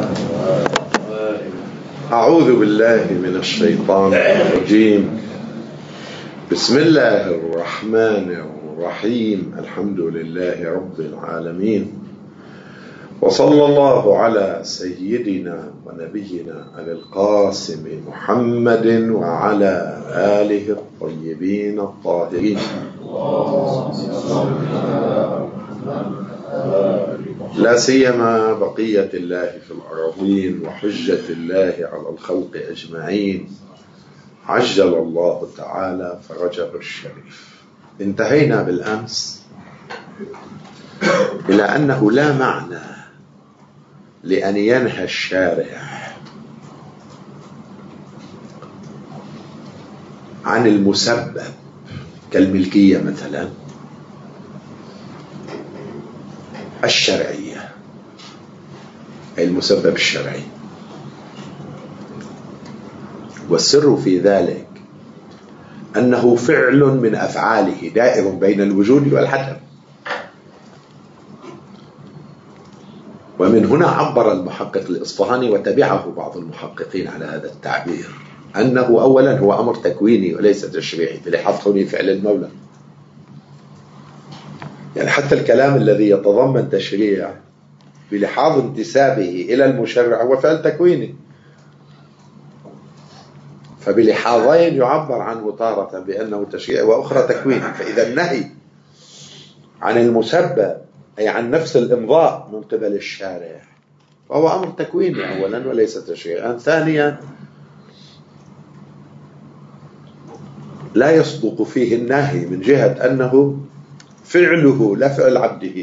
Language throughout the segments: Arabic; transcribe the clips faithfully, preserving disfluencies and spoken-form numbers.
أعوذ بالله من الشيطان الرجيم. بسم الله الرحمن الرحيم. الحمد لله رب العالمين، وصلى الله على سيدنا ونبينا أبي القاسم محمد وعلى آله الطيبين الطاهرين، لا سيما بقية الله في الأراضين وحجة الله على الخلق أجمعين، عجل الله تعالى فرجه الشريف. انتهينا بالأمس إلى أنه لا معنى لأن ينهى الشارع عن المسبب كالملكية مثلا الشرعية، أي المسبب الشرعي، والسر في ذلك أنه فعل من أفعاله دائر بين الوجود والعدم. ومن هنا عبر المحقق الإصفهاني وتبعه بعض المحققين على هذا التعبير، أنه أولا هو أمر تكويني وليس تشريعي بلحاظ كونه فعل المولى. يعني حتى الكلام الذي يتضمن تشريع بلحاظ انتسابه إلى المشرع هو فعل تكويني، فبلحاظين يعبر عنه تارة بأنه تشريع وأخرى تكويني. فإذا النهي عن المسبب أي عن نفس الإمضاء من قبل الشارع فهو أمر تكويني أولا وليس تشريعا. ثانيا لا يصدق فيه النهي من جهة أنه فعله لا فعل عبده.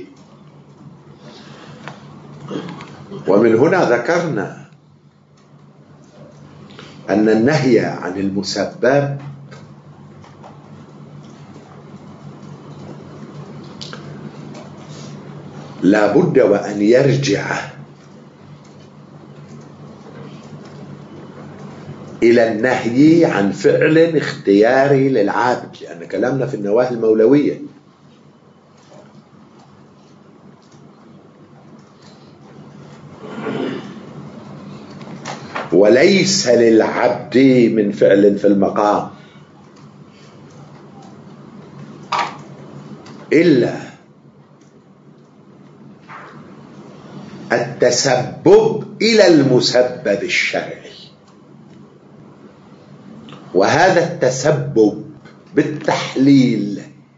ومن هنا ذكرنا أن النهي عن المسبب لا بد وأن يرجع إلى النهي عن فعل اختياري للعابد، لأن كلامنا في النواهي المولوية. وليس للعبد من فعل في المقام إلا التسبب إلى المسبب الشرعي، وهذا التسبب بالتحليل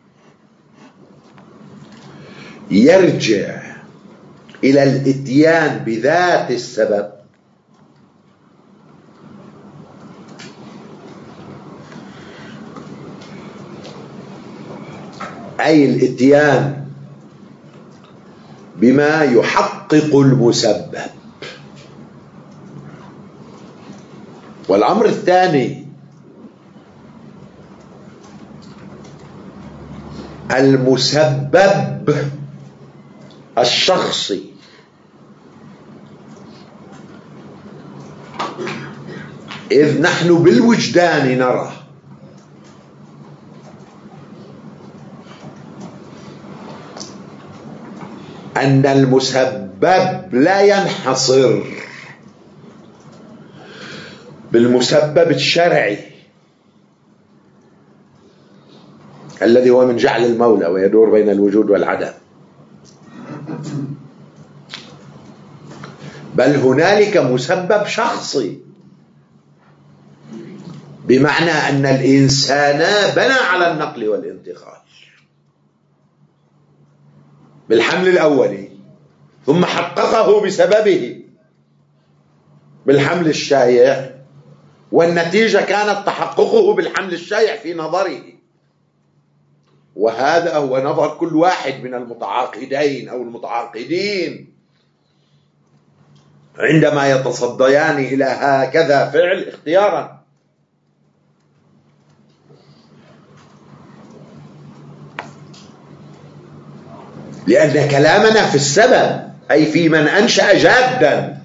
يرجع إلى الإتيان بذات السبب أي الإتيان بما يحقق المسبب. والأمر الثاني المسبب الشخصي، إذ نحن بالوجدان نرى أن المسبب لا ينحصر بالمسبب الشرعي الذي هو من جعل المولى ويدور بين الوجود والعدم، بل هنالك مسبب شخصي، بمعنى أن الإنسان بنى على النقل والانتقال بالحمل الأولي، ثم حققه بسببه بالحمل الشائع، والنتيجة كانت تحققه بالحمل الشائع في نظره. وهذا هو نظر كل واحد من المتعاقدين أو المتعاقدين عندما يتصديان إلى هكذا فعل اختيارا. لأن كلامنا في السبب أي في من أنشأ جادا،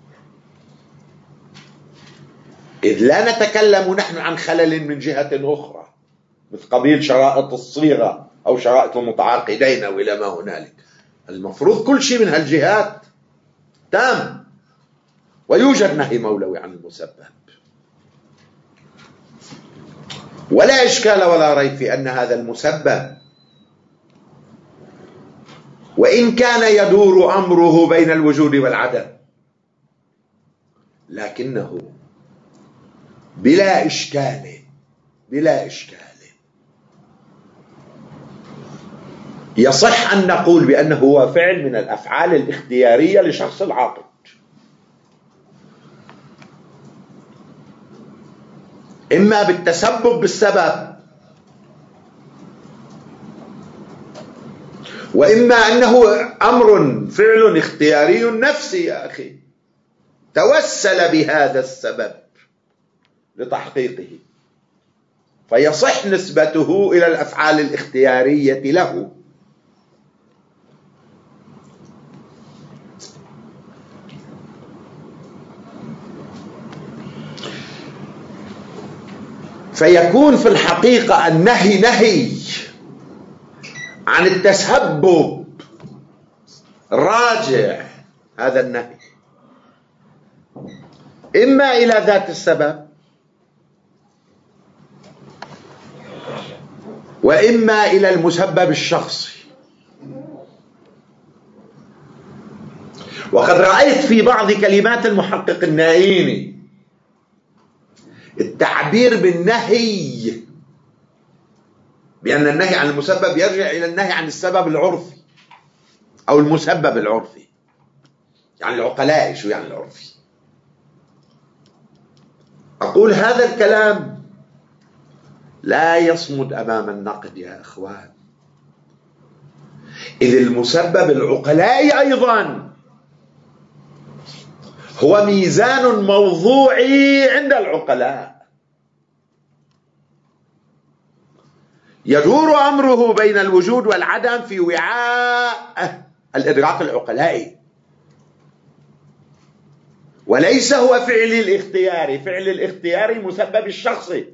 إذ لا نتكلم نحن عن خلل من جهة أخرى مثل قبيل شرائط الصيغة أو شرائط المتعاقدين أو إلى ما هنالك. المفروض كل شيء من هالجهات تام، ويوجد نهي مولوي عن المسبب، ولا إشكال ولا ريب في أن هذا المسبب وإن كان يدور أمره بين الوجود والعدم، لكنه بلا إشكال بلا إشكال يصح أن نقول بأنه هو فعل من الأفعال الاختيارية لشخص العاقل، إما بالتسبب بالسبب، وإما أنه أمر فعل اختياري نفسي يا أخي توسل بهذا السبب لتحقيقه، فيصح نسبته إلى الأفعال الاختيارية له. فيكون في الحقيقة النهي نهي عن التسبب راجع هذا النهي إما إلى ذات السبب وإما إلى المسبب الشخصي. وقد رأيت في بعض كلمات المحقق النائيني التعبير بالنهي بأن النهي عن المسبب يرجع إلى النهي عن السبب العرفي أو المسبب العرفي. يعني العقلاء شو يعني العرفي؟ أقول هذا الكلام لا يصمد أمام النقد يا إخوان، إذ المسبب العقلاء أيضا هو ميزان موضوعي عند العقلاء يدور أمره بين الوجود والعدم في وعاء الإدراك العقلائي، وليس هو فعل الاختياري. فعل الاختياري مسبب الشخصي.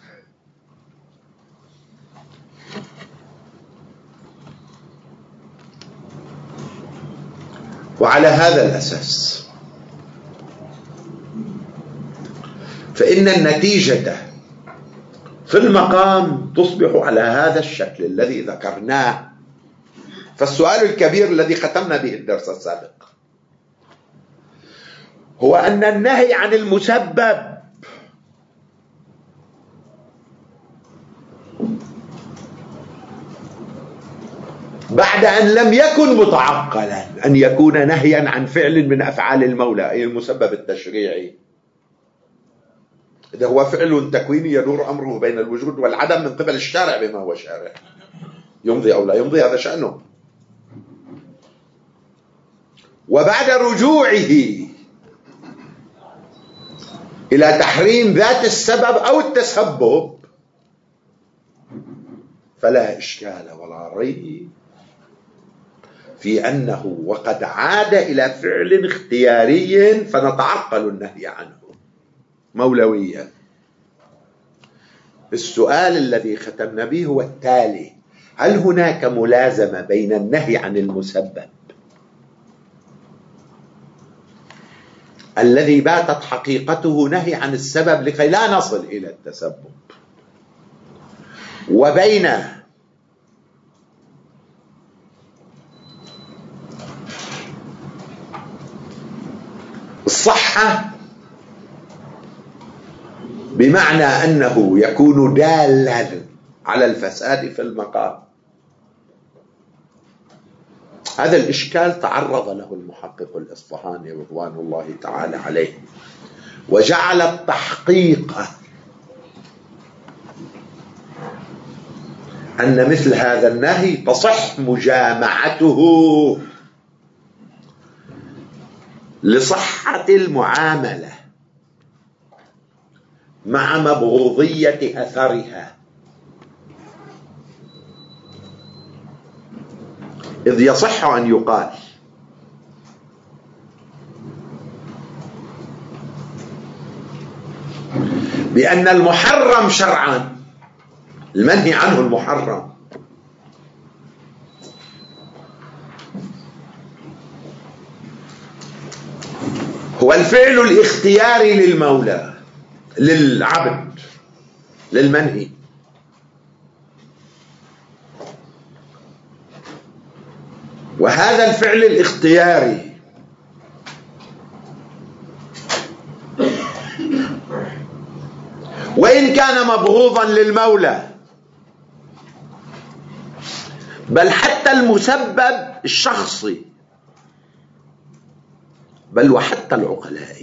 وعلى هذا الأساس فإن النتيجة في المقام تصبح على هذا الشكل الذي ذكرناه. فالسؤال الكبير الذي ختمنا به الدرس السابق هو أن النهي عن المسبب بعد أن لم يكن متعقلا أن يكون نهيا عن فعل من أفعال المولى أي المسبب التشريعي، إذا هو فعل تكويني يدور أمره بين الوجود والعدم من قبل الشارع بما هو شارع، يمضي أو لا يمضي هذا شأنه. وبعد رجوعه إلى تحريم ذات السبب أو التسبب فلا إشكال ولا ريب في أنه وقد عاد إلى فعل اختياري فنتعقل النهي عنه مولويا. السؤال الذي ختمنا به هو التالي: هل هناك ملازمة بين النهي عن المسبب الذي باتت حقيقته نهي عن السبب لكي لا نصل إلى التسبب، وبين الصحة بمعنى أنه يكون دالا على الفساد في المقام؟ هذا الإشكال تعرض له المحقق الإصفهاني رضوان الله تعالى عليه، وجعل التحقيق أن مثل هذا النهي تصح مجامعته لصحة المعاملة مع مبغوضية أثرها، إذ يصح أن يقال بأن المحرم شرعا، المنهي عنه المحرم، هو الفعل الاختياري للمولى للعبد للمنهي. وهذا الفعل الاختياري وإن كان مبغوضا للمولى، بل حتى المسبب الشخصي، بل وحتى العقلاء،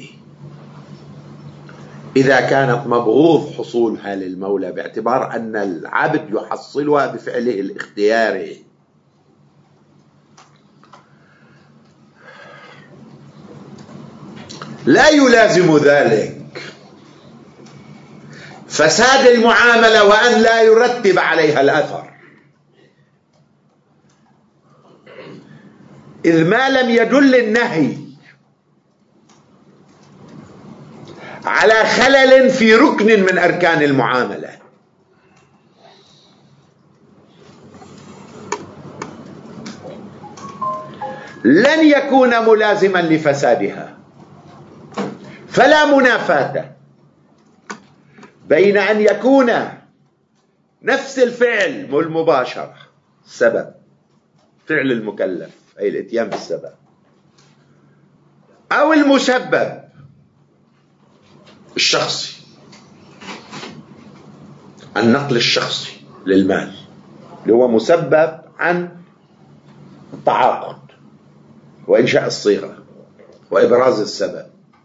إذا كانت مبغوض حصولها للمولى باعتبار أن العبد يحصلها بفعله الاختياري، لا يلازم ذلك فساد المعاملة وأن لا يرتب عليها الأثر، إذ ما لم يدل النهي على خلل في ركن من أركان المعاملة لن يكون ملازما لفسادها. فلا منافاة بين أن يكون نفس الفعل والمباشرة سبب فعل المكلف أي الاتيان بالسبب، أو المسبب الشخصي النقل الشخصي للمال اللي هو مسبب عن التعاقد وإنشاء الصيغة وإبراز السبب،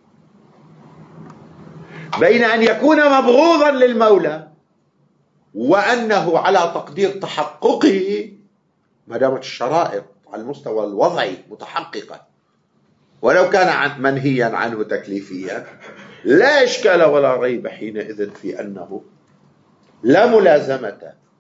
بين أن يكون مبغوضا للمولى وأنه على تقدير تحققه ما دامت الشرائط على المستوى الوضعي متحققة، ولو كان منهيا عنه تكليفيا لا إشكال ولا ريب حينئذ في أنه لا ملازمة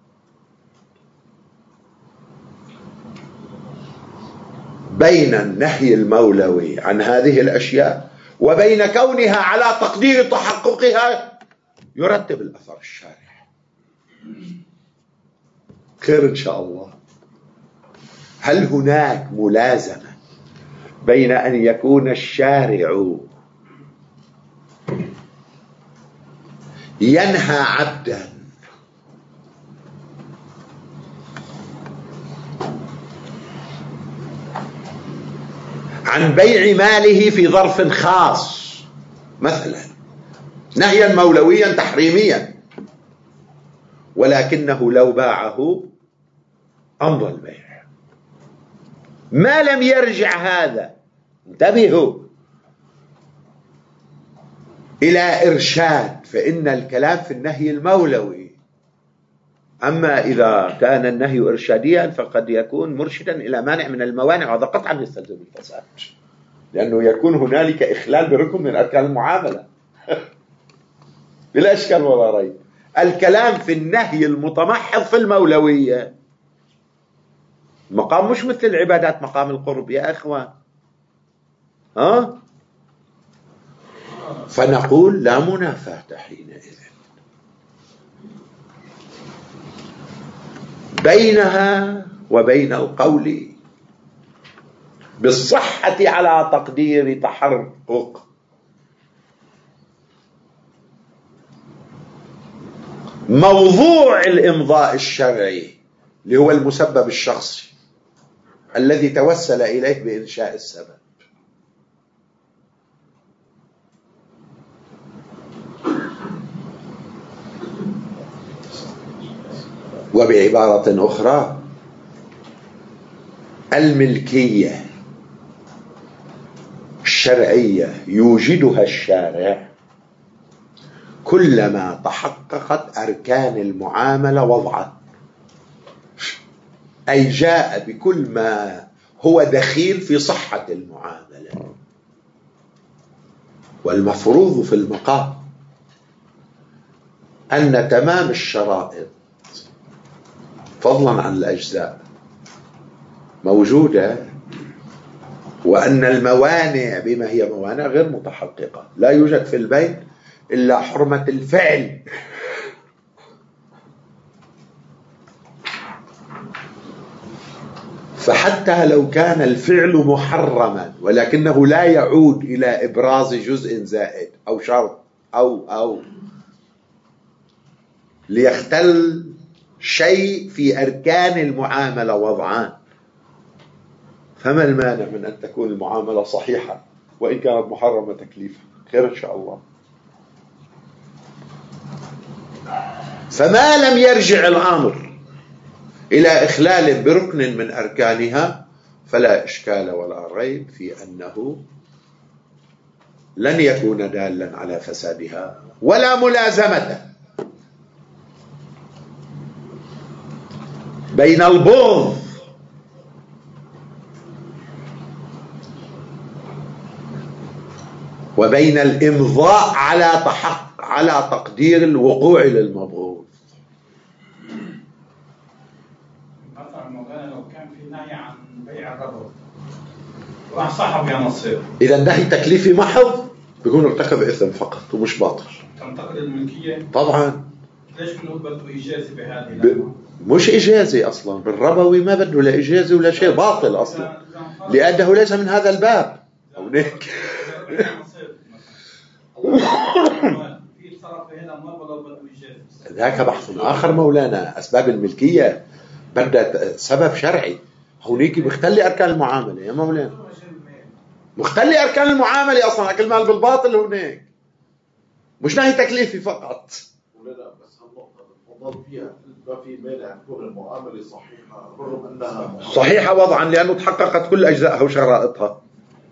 بين النهي المولوي عن هذه الأشياء وبين كونها على تقدير تحققها يرتب الأثر الشارع. خير إن شاء الله. هل هناك ملازمة بين أن يكون الشارع ينهى عبدا عن بيع ماله في ظرف خاص مثلا نهيا مولويا تحريميا، ولكنه لو باعه أمضى البيع ما لم يرجع هذا، انتبهوا، إلى إرشاد، فإن الكلام في النهي المولوي. أما إذا كان النهي إرشاديا فقد يكون مرشدا إلى مانع من الموانع، وهذا قطعا يستلزم الفساد، لأنه يكون هنالك إخلال بركن من أركان المعاملة بلا إشكال ولا ريب. الكلام في النهي المتمحض في المولوية مقام مش مثل العبادات مقام القرب يا أخوان، ها؟ فنقول لا منافاة حينئذ بينها وبين القول بالصحة على تقدير تحقق موضوع الإمضاء الشرعي اللي هو المسبب الشخصي الذي توسل إليه بإنشاء السبب. وبعبارة أخرى الملكية الشرعية يوجدها الشارع كلما تحققت أركان المعاملة وضعا، أي جاء بكل ما هو دخيل في صحة المعاملة. والمفروض في المقام أن تمام الشرائط فضلا عن الأجزاء موجودة، وأن الموانع بما هي موانع غير متحققة. لا يوجد في البيت إلا حرمة الفعل، فحتى لو كان الفعل محرما ولكنه لا يعود إلى إبراز جزء زائد أو شرط أو أو ليختل شيء في أركان المعاملة وضعان، فما المانع من أن تكون المعاملة صحيحة وإن كانت محرمة تكليفا؟ خير إن شاء الله. فما لم يرجع الأمر إلى إخلال بركن من أركانها فلا إشكال ولا ريب في أنه لن يكون دالا على فسادها ولا ملازمة بين البغض وبين الإمضاء على تحق على تقدير الوقوع للمبغوض. مثلا مولانا لو كان في نهي عن بيع الربا راح صاحب يا نصير، إذا النهي تكليفي محض بيكون ارتكب إثم فقط ومش باطل. تنتقل الملكية طبعا. ليش بنقول بده إجازة بهذه؟ ب... مش إجازة أصلا، بالربوي ما بده لا إجازة ولا شيء، باطل أصلا لأنه ليس من هذا الباب. هناك ذاك بحث آخر مولانا. أسباب الملكية بدها سبب شرعي، هونيك بيختلي أركان المعاملة يا مولانا، مختلي أركان المعاملة أصلا. أكل مال بالباطل هونيك مش نهي تكليفي فقط. مولانا بس هالنقطة بتفضل فيها ما في مانع تكون المعاملة صحيحة رغم أنها صحيحة وضعا لأنه تحققت كل أجزائها وشرائطها،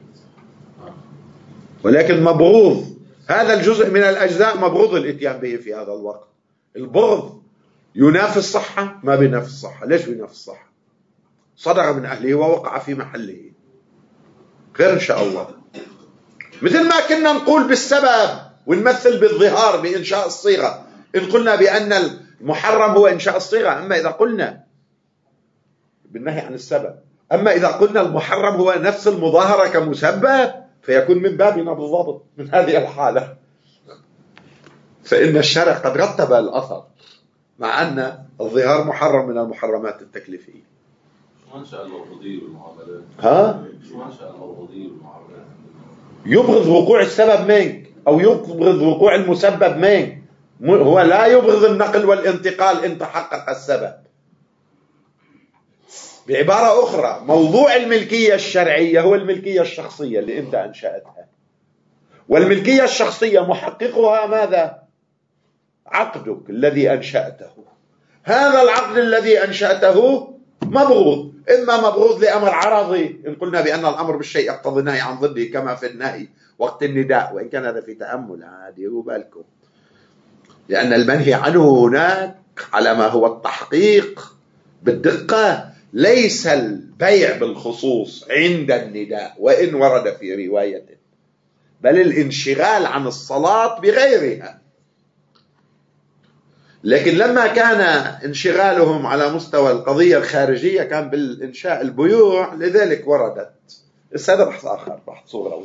ولكن مبغوض هذا الجزء من الأجزاء مبغوض الاتيان به في هذا الوقت. البغض ينافي الصحة؟ ما بينافي الصحة. ليش بينافي الصحة؟ صدر من أهله ووقع في محله. خير إن شاء الله. مثل ما كنا نقول بالسبب ونمثل بالظهار بإنشاء الصيغة، إن قلنا بأن المحرم هو إنشاء الصيغة، أما إذا قلنا بالنهي عن السبب، أما إذا قلنا المحرم هو نفس المظاهرة كمسبب فيكون من بابنا بالضبط من هذه الحالة. فإن الشرع قد رتب الأثر مع أن الظهار محرم من المحرمات التكليفية. شو منشأ المبغوضية بالمعاملات؟ ها؟ شو منشأ المبغوضية بالمعاملات؟ يبغض وقوع السبب منك أو يبغض وقوع المسبب منك. هو لا يبغض النقل والانتقال إن تحقق السبب. بعبارة أخرى موضوع الملكية الشرعية هو الملكية الشخصية اللي أنت أنشأتها، والملكية الشخصية محققها ماذا؟ عقدك الذي أنشأته. هذا العقد الذي أنشأته مبغوض، إما مبغوض لأمر عرضي إن قلنا بأن الأمر بالشيء يقتضي النهي عن ضده كما في النهي وقت النداء، وإن كان هذا في تأمل عادي بالكم، لأن المنهي عنه هناك على ما هو التحقيق بالدقة ليس البيع بالخصوص عند النداء وإن ورد في رواية، بل الانشغال عن الصلاة بغيرها. لكن لما كان انشغالهم على مستوى القضية الخارجية كان بالإنشاء البيوع، لذلك وردت. هذا بحث آخر، بحث صغروي.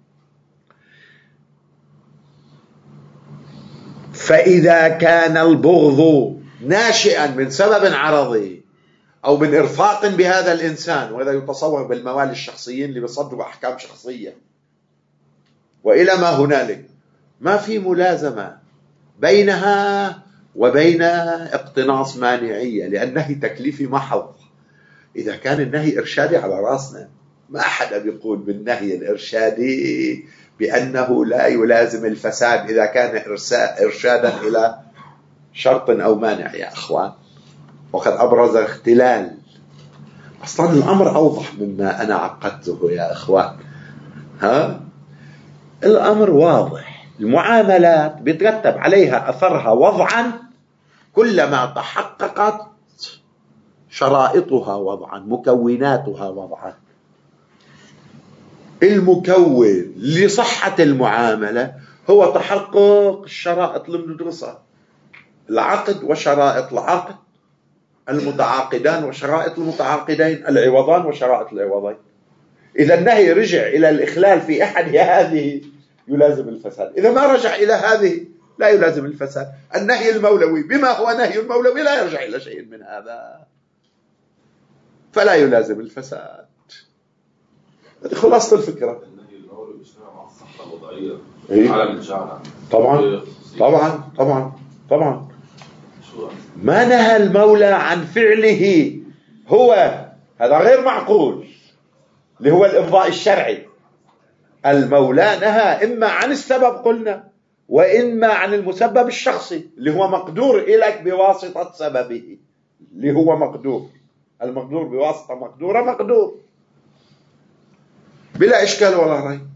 فإذا كان البغض ناشئا من سبب عرضي أو من إرفاق بهذا الإنسان، وهذا يتصور بالموالي الشخصيين اللي بيصدروا أحكام شخصية وإلى ما هنالك، ما في ملازمة بينها وبين اقتناص مانعية، لأن النهي تكليفي محض. إذا كان النهي إرشادي على رأسنا، ما أحد بيقول بالنهي الإرشادي بأنه لا يلازم الفساد إذا كان إرشادا إلى شرط أو مانع يا أخوان، وقد أبرز اختلال. أصلا الأمر أوضح مما أنا عقدته يا أخوان. ها؟ الأمر واضح. المعاملات بيترتب عليها أثرها وضعا كلما تحققت شرائطها وضعا، مكوناتها وضعا. المكون لصحة المعاملة هو تحقق الشرائط اللي بندرسها، العقد وشرائط العقد، المتعاقدان وشرائط المتعاقدين، العوضان وشرائط العوضين. إذا النهي رجع إلى الإخلال في أحد هذه يلازم الفساد، إذا ما رجع إلى هذه لا يلازم الفساد. النهي المولوي بما هو نهي المولوي لا يرجع إلى شيء من هذا. فلا يلازم الفساد. هذه خلاصة الفكرة. النهي المولوي بيشتغل على الصحة الوضعية إيه؟ على الجعلة. طبعا طبعا طبعا طبعا شو ما نهى المولى عن فعله هو، هذا غير معقول، اللي هو الإمضاء الشرعي. المولى نهى إما عن السبب قلنا، وإما عن المسبب الشخصي اللي هو مقدور إليك بواسطة سببه، اللي هو مقدور. المقدور بواسطة مقدورة مقدور بلا إشكال ولا ريب.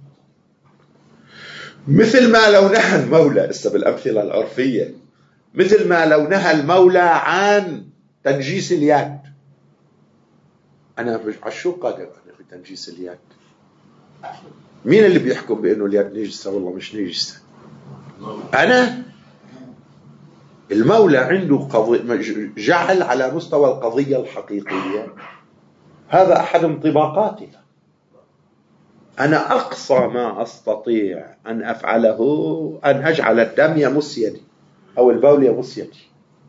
مثل ما لو نهى المولى، اسا بالأمثلة العرفية، مثل ما لو نهى المولى عن تنجيس اليد. أنا شو قادر أنا في تنجيس اليد؟ مين اللي بيحكم بأنه اليد نجسة والله مش نجسة؟ أنا. المولى عنده قضية جعل على مستوى القضية الحقيقية، هذا أحد انطباقاتها. أنا أقصى ما أستطيع أن أفعله أن أجعل الدم يمس يدي أو البول يمس يدي.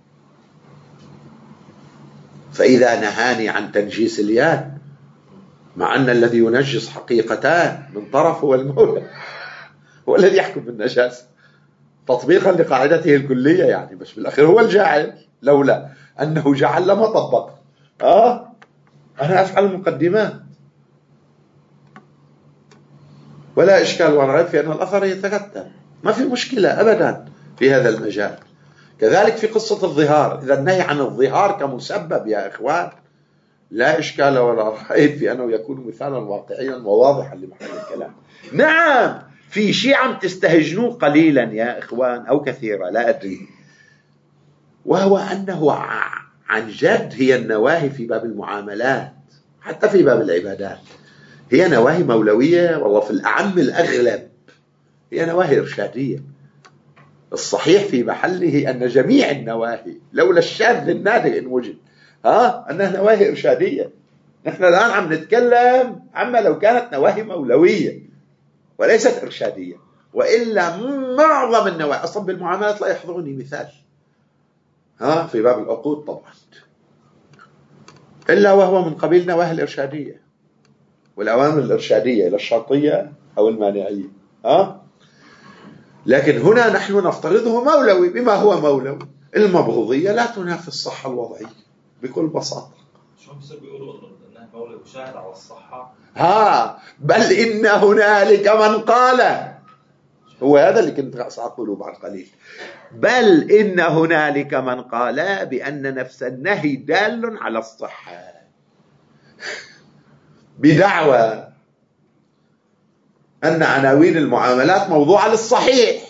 فإذا نهاني عن تنجيس اليد، مع أن الذي ينجس حقيقتان من طرف هو المولى، هو الذي يحكم بالنجاسة تطبيقا لقاعدته الكلية يعني، بس بالأخير هو الجاعل. لولا أنه جعل لما طبق. آه أنا أفعل المقدمات ولا إشكال ولا ريب في أن الأثر يتكتل، ما في مشكلة أبدا في هذا المجال. كذلك في قصة الظهار، إذا النهي عن الظهار كمسبب يا إخوان لا إشكال ولا ريب في أنه يكون مثالا واقعيا وواضحا لمحل الكلام. نعم في شيء عم تستهجنوه قليلا يا إخوان أو كثيرا لا أدري، وهو أنه عن جد هي النواهي في باب المعاملات حتى في باب العبادات هي نواهي مولوية، والله في الأعم الأغلب هي نواهي إرشادية. الصحيح في محله أن جميع النواهي لولا الشاذ النادر إن وجد ها أنها نواهي إرشادية. نحن الآن عم نتكلم عما لو كانت نواهي مولوية وليست إرشادية، وإلا معظم النواهي أصلا بالمعاملات. لا يحضرني مثال ها في باب العقود طبعا إلا وهو من قبيل نواهي الإرشادية والأوامر الإرشادية إلى الشرطية أو المانعية ها. لكن هنا نحن نفترضه مولوي بما هو مولوي. المبغوضية لا تنافي الصحة الوضعية بكل بساطة. شو بصير بيقولوا انه مولوي وشاهد على الصحة؟ ها بل إن هنالك من قال، هو هذا اللي كنت سأقوله بعد قليل، بل إن هنالك من قال بأن نفس النهي دال على الصحة بدعوى أن عناوين المعاملات موضوعة للصحيح.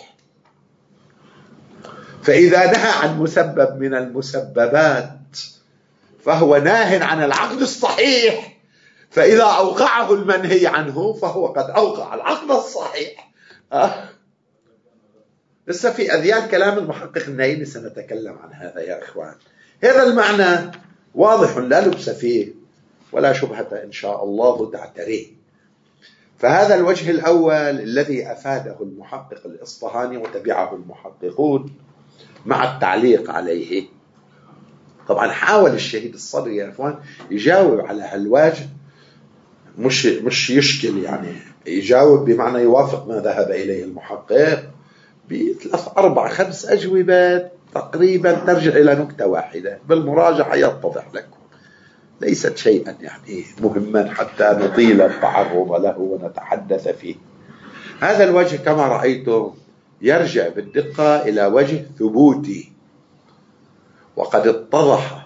فإذا نهى عن مسبب من المسببات فهو ناه عن العقد الصحيح، فإذا أوقعه المنهي عنه فهو قد أوقع العقد الصحيح. أه؟ لسه في أذيال كلام المحقق النايني سنتكلم عن هذا يا إخوان. هذا المعنى واضح لا لبس فيه ولا شبهة إن شاء الله تعتريه. فهذا الوجه الأول الذي أفاده المحقق الإصفهاني وتبعه المحققون مع التعليق عليه. طبعا حاول الشهيد الصدري يا إخوان يجاوب على هالواجه، مش مش يشكل يعني، يجاوب بمعنى يوافق ما ذهب إليه المحقق بثلاث أربع خمس أجوبة تقريبا ترجع إلى نكتة واحدة، بالمراجعة يتضح لكم، ليست شيئا يعني مهما حتى نطيل التعرض له ونتحدث فيه. هذا الوجه كما رأيتم يرجع بالدقة إلى وجه ثبوتي، وقد اتضح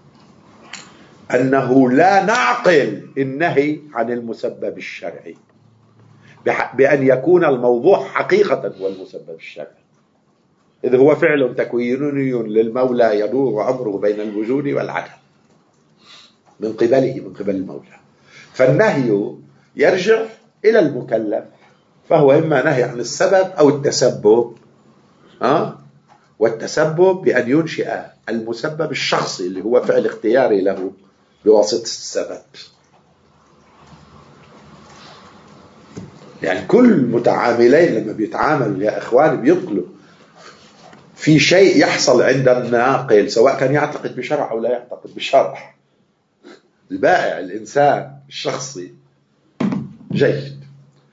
أنه لا نعقل النهي عن المسبب الشرعي بأن يكون الموضوع حقيقة هو المسبب الشرعي، إذ هو فعل تكويني للمولى يدور أمره بين الوجود والعدم من قبله من قبل المولى. فالنهي يرجع إلى المكلف، فهو إما نهي عن السبب أو التسبب أه؟ والتسبب بأن ينشئ المسبب الشخصي اللي هو فعل اختياري له بواسطة السبب. يعني كل متعاملين لما بيتعاملوا يا إخواني بينقلوا في شيء يحصل عند الناقل، سواء كان يعتقد بشرع أو لا يعتقد بشرع، البائع الإنسان الشخصي جيد.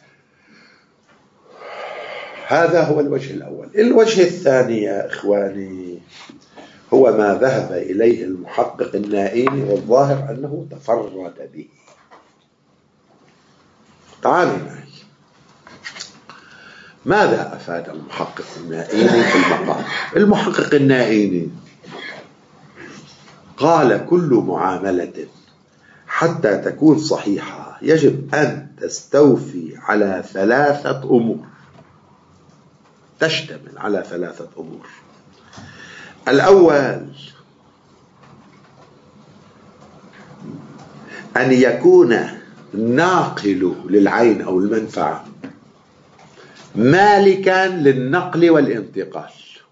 هذا هو الوجه الأول. الوجه الثاني يا إخواني هو ما ذهب إليه المحقق النائيني، والظاهر أنه تفرد به. تعالوا معي، ماذا أفاد المحقق النائيني في المقام؟ المحقق النائيني قال كل معاملة حتى تكون صحيحة يجب أن تستوفي على ثلاثة أمور، تشتمل على ثلاثة أمور. الأول أن يكون الناقل للعين أو المنفعة مالكا للنقل والانتقال،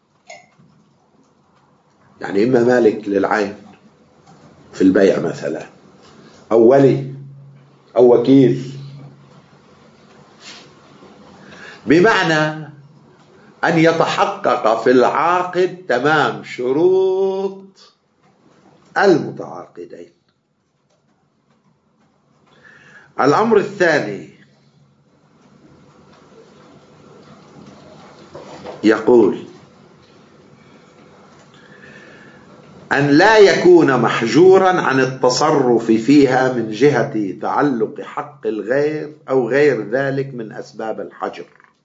يعني إما مالك للعين في البيع مثلا، أو ولي أو وكيل، بمعنى أن يتحقق في العاقد تمام شروط المتعاقدين. الأمر الثاني يقول أن لا يكون محجورا عن التصرف فيها من جهة تعلق حق الغير أو غير ذلك من أسباب الحجر.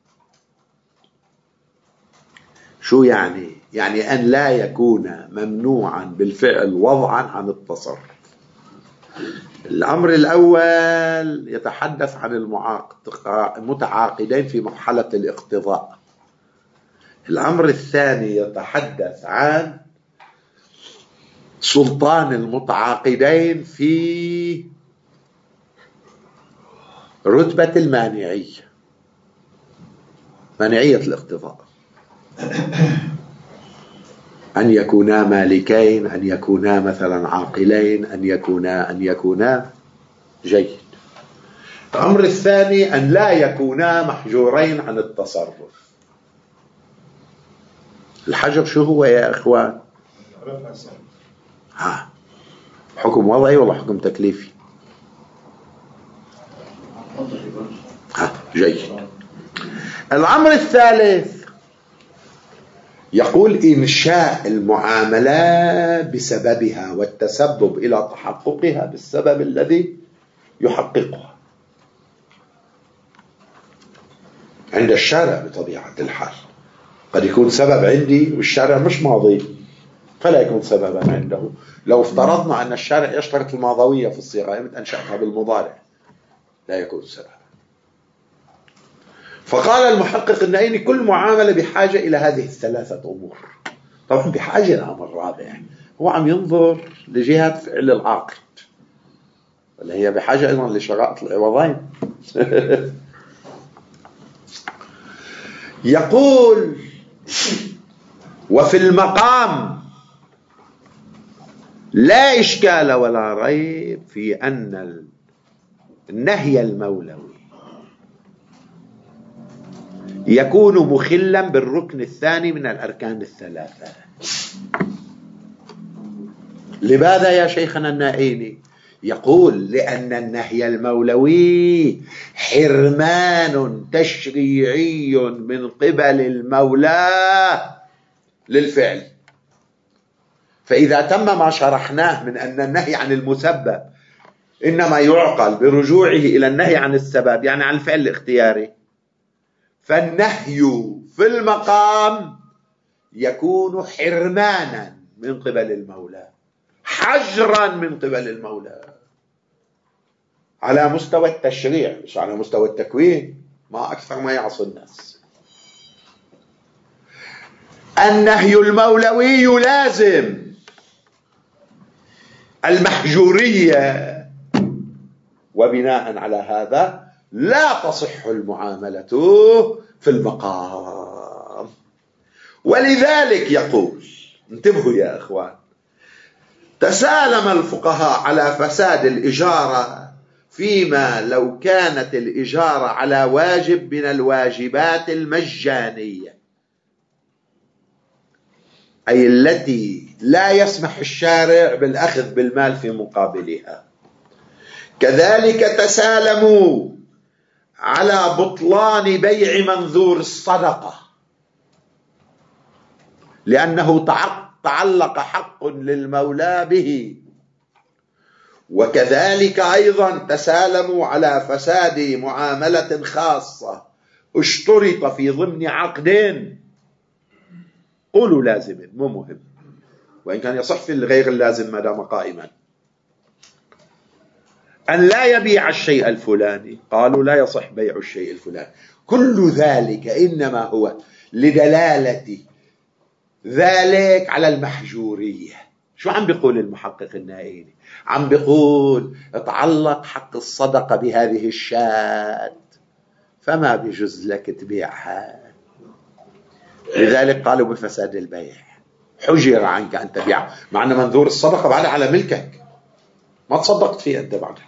شو يعني؟ يعني أن لا يكون ممنوعا بالفعل وضعا عن التصرف. الأمر الأول يتحدث عن المتعاقدين في مرحلة الاقتضاء. الأمر الثاني يتحدث عن سلطان المتعاقدين في رتبة المانعية، مانعية الاقتضاء، أن يكونا مالكين، أن يكونا مثلا عاقلين، أن يكونا أن يكونا جيد. الأمر الثاني أن لا يكونا محجورين عن التصرف. الحجر شو هو يا إخوان؟ ها، حكم وضعي ولا حكم تكليفي؟ ها، جيد. الأمر الثالث يقول إنشاء المعاملة بسببها والتسبب إلى تحققها بالسبب الذي يحققها عند الشارع. بطبيعة الحال قد يكون سبب عندي والشارع مش ماضي، فلا يكون سببا عنده. لو افترضنا أن الشارع يشترط الماضوية في الصيغة، يمكن أنشأتها بالمضارع، لا يكون سببا. فقال المحقق النائيني كل معاملة بحاجة إلى هذه الثلاثة أمور. طبعا بحاجة لأمر رابع، هو عم ينظر لجهة فعل العاقد، ولا هي بحاجة أيضا لشرائط العوضين. يقول وفي المقام لا إشكال ولا ريب في أن النهي المولوي يكون مخلا بالركن الثاني من الأركان الثلاثة. لماذا يا شيخنا النائيني؟ يقول لأن النهي المولوي حرمان تشريعي من قبل المولى للفعل. فإذا تم ما شرحناه من أن النهي عن المسبب إنما يعقل برجوعه إلى النهي عن السبب، يعني عن الفعل الاختياري، فالنهي في المقام يكون حرمانا من قبل المولى، حجرا من قبل المولى، على مستوى التشريع مش على مستوى التكوين، ما أكثر ما يعصي الناس. النهي المولوي يلازم المحجورية، وبناء على هذا لا تصح المعاملة في المقام. ولذلك يقول، انتبهوا يا إخوان، تسالم الفقهاء على فساد الإجارة فيما لو كانت الإجارة على واجب من الواجبات المجانية، أي التي لا يسمح الشارع بالأخذ بالمال في مقابلها. كذلك تسالموا على بطلان بيع منذور الصدقة، لأنه تعلق حق للمولى به. وكذلك أيضا تسالموا على فساد معاملة خاصة اشترط في ضمن عقدين، قولوا لازم مو مهم، وإن كان يصح في الغير اللازم ما دام قائما، أن لا يبيع الشيء الفلاني، قالوا لا يصح بيع الشيء الفلاني. كل ذلك إنما هو لدلالة ذلك على المحجورية. شو عم بيقول المحقق النائيني؟ عم بيقول تعلق حق الصدقة بهذه الشاة فما بيجوز لك تبيعها، لذلك قالوا بفساد البيع، حجر عنك أن تبيع، مع أن منذور الصدقة بعد على ملكك، ما تصدقت فيه أنت بعدك،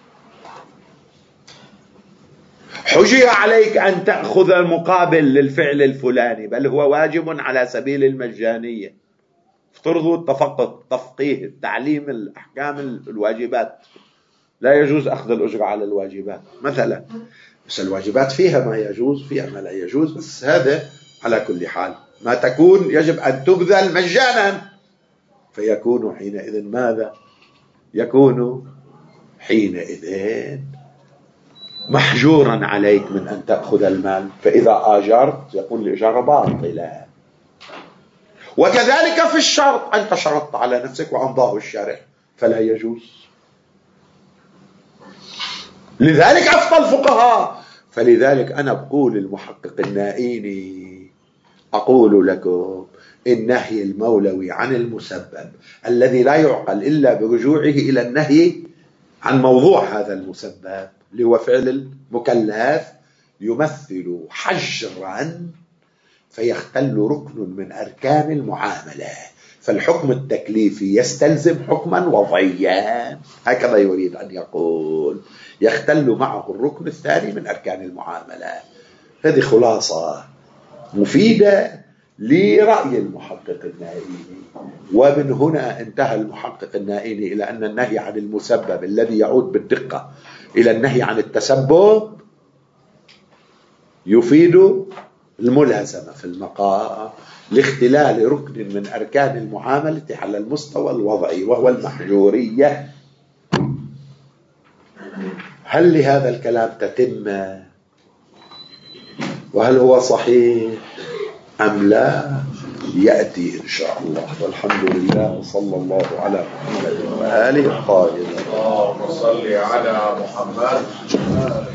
حجر عليك أن تأخذ المقابل للفعل الفلاني، بل هو واجب على سبيل المجانية. افترضوا التفقه تفقيه التعليم الأحكام الواجبات، لا يجوز أخذ الأجرة على الواجبات مثلا، بس الواجبات فيها ما يجوز فيها ما لا يجوز، بس هذا على كل حال ما تكون يجب أن تبذل مجانا، فيكون حينئذ ماذا؟ يكون حينئذ محجورا عليك من أن تأخذ المال، فإذا آجرت يقول الإجارة باطلة. وكذلك في الشرط، أنت شرطت على نفسك وأمضاه الشارع فلا يجوز، لذلك أفتى الفقهاء. فلذلك أنا بقول المحقق النائيني أقول لكم النهي المولوي عن المسبب الذي لا يعقل إلا برجوعه إلى النهي عن موضوع هذا المسبب اللي هو فعل المكلف يمثل حجرا فيختل ركن من أركان المعاملة، فالحكم التكليفي يستلزم حكما وضعيا، هكذا يريد أن يقول، يختل معه الركن الثاني من أركان المعاملة. هذه خلاصة مفيدة لرأي المحقق النائيني. ومن هنا انتهى المحقق النائيني إلى أن النهي عن المسبب الذي يعود بالدقة إلى النهي عن التسبب يفيد الملازمة في المقام لاختلال ركن من أركان المعاملة على المستوى الوضعي وهو المحجورية. هل لهذا الكلام تتمة؟ وهل هو صحيح أم لا؟ يأتي إن شاء الله. والحمد لله وصلى الله على محمد وآله الطاهرين. اللهم صل على محمد.